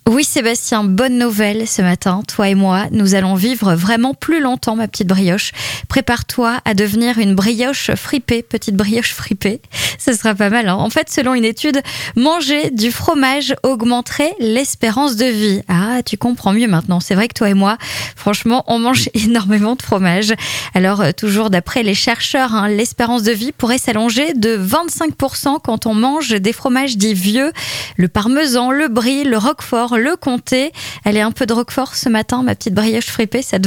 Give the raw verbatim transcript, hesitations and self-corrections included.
Oui Sébastien, bonne nouvelle ce matin. Toi et moi, nous allons vivre vraiment plus longtemps, ma petite brioche. Prépare-toi à devenir une brioche fripée, petite brioche fripée. Ce sera pas mal, hein. En fait, selon une étude, manger du fromage augmenterait l'espérance de vie. Ah, tu comprends mieux maintenant. C'est vrai que toi et moi, franchement, on mange énormément de fromage. Alors, euh, toujours d'après les chercheurs, hein, l'espérance de vie pourrait s'allonger de vingt-cinq pour cent quand on mange des fromages dits vieux. Le parmesan, le brie, le roquefort, le comté. Allez, un peu de roquefort ce matin, ma petite brioche fripée, ça te va ?